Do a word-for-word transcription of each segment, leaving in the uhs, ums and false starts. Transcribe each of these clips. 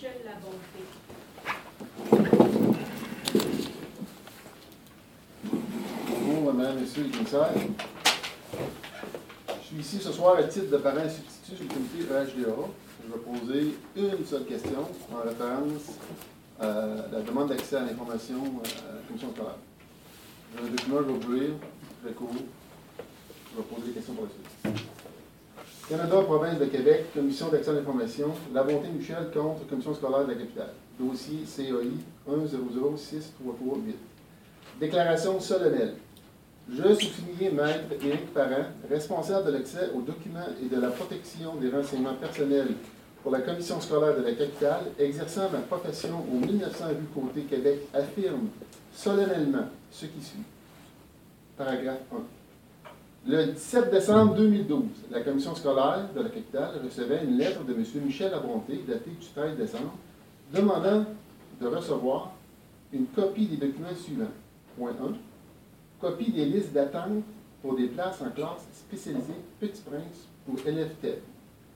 Michel Labonté. Bonjour, Madame, Monsieur les commissaires. Je suis ici ce soir à titre de parent substitut du comité E H D A. Je vais poser une seule question en référence à la demande d'accès à l'information à la commission scolaire. J'ai un document, je vais vous lire, très court. Je vais poser des questions pour la suite. Canada, province de Québec, commission d'accès à l'information, Labonté Michel contre commission scolaire de la capitale. Dossier C A I un zéro zéro six trois trois huit. Déclaration solennelle. Je, sous-signé Maître Éric Parent, responsable de l'accès aux documents et de la protection des renseignements personnels pour la commission scolaire de la capitale, exerçant ma profession au mille neuf cents rue Côté, Québec, affirme solennellement ce qui suit. Paragraphe un. Le dix-sept décembre deux mille douze, la commission scolaire de la capitale recevait une lettre de M. Michel Labonté, datée du treize décembre, demandant de recevoir une copie des documents suivants. Point un. Copie des listes d'attente pour des places en classe spécialisée Petit Prince ou élèves T E D.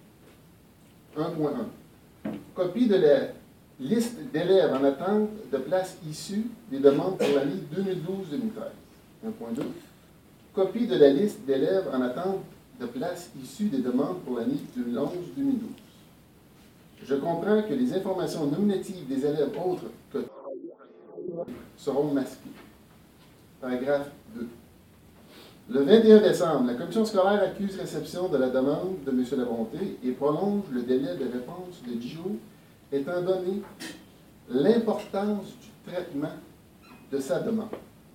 un point un. Copie de la liste d'élèves en attente de places issues des demandes pour l'année deux mille douze deux mille treize. un point deux. Copie de la liste d'élèves en attente de places issues des demandes pour l'année deux mille onze deux mille douze. Je comprends que les informations nominatives des élèves autres que seront masquées. Paragraphe deux. Le vingt et un décembre, la commission scolaire accuse réception de la demande de M. Labonté et prolonge le délai de réponse de dix jours, étant donné l'importance du traitement de sa demande.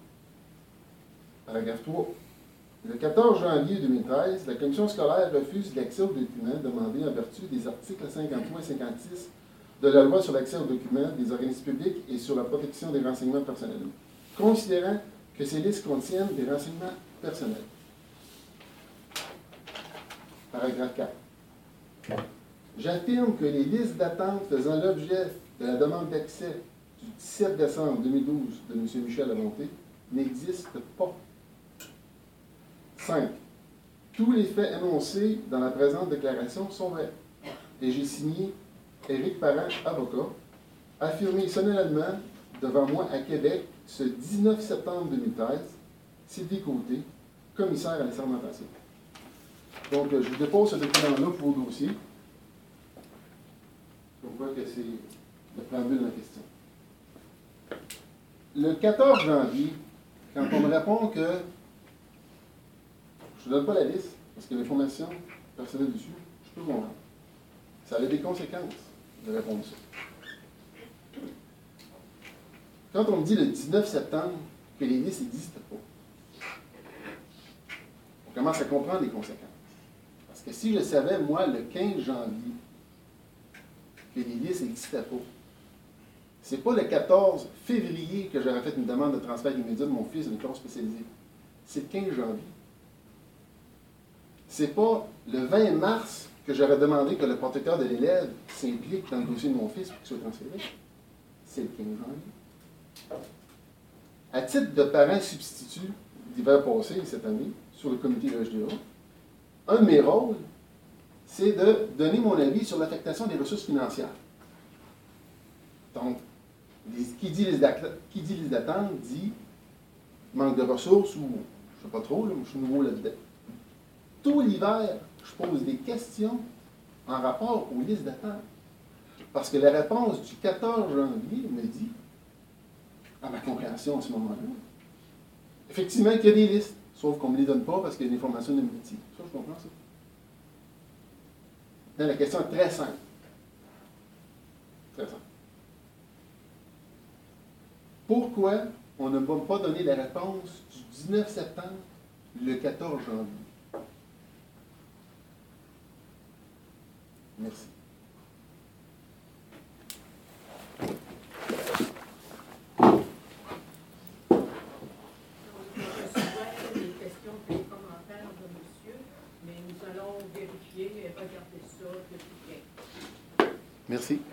Paragraphe trois. Le quatorze janvier deux mille treize, la commission scolaire refuse l'accès aux documents demandés en vertu des articles cinquante-trois et cinquante-six de la loi sur l'accès aux documents des organismes publics et sur la protection des renseignements personnels, considérant que ces listes contiennent des renseignements personnels. Paragraphe quatre. J'affirme que les listes d'attente faisant l'objet de la demande d'accès du dix-sept décembre deux mille douze de M. Michel Labonté n'existent pas. cinq. Tous les faits énoncés dans la présente déclaration sont vrais. Et j'ai signé Éric Parent, avocat, affirmé solennellement devant moi à Québec ce dix-neuf septembre deux mille treize, Sylvie Côté, commissaire à l'assermentation. Donc, je vous dépose ce document-là pour vos dossiers. On voit que c'est le préambule de la question. Le quatorze janvier, quand on me répond que je ne donne pas la liste, parce qu'il y a l'information personnelle dessus, je peux comprendre. Ça a des conséquences de répondre ça. Quand on me dit le dix-neuf septembre que les listes n'existent pas, on commence à comprendre les conséquences. Parce que si je savais, moi, le quinze janvier, que les listes n'existaient pas, c'est pas le quatorze février que j'aurais fait une demande de transfert immédiat de mon fils d'une classe spécialisée. C'est le quinze janvier. C'est pas le vingt mars que j'aurais demandé que le protecteur de l'élève s'implique dans le dossier de mon fils pour qu'il soit transféré. C'est le quinze janvier. À titre de parent substitut d'hiver passé et cette année, sur le comité de H D A, un de mes rôles, c'est de donner mon avis sur l'affectation des ressources financières. Donc, les, qui dit les d'attente dit manque de ressources ou, je ne sais pas trop, là, je suis nouveau là-dedans. Tout l'hiver, je pose des questions en rapport aux listes d'attente. Parce que la réponse du quatorze janvier me dit, à ma compréhension à ce moment-là, effectivement qu'il y a des listes, sauf qu'on ne me les donne pas parce qu'il y a des informations nominatives. Ça, je comprends ça. Là, la question est très simple. Très simple. Pourquoi on ne va pas donner la réponse du dix-neuf septembre le quatorze janvier? Merci.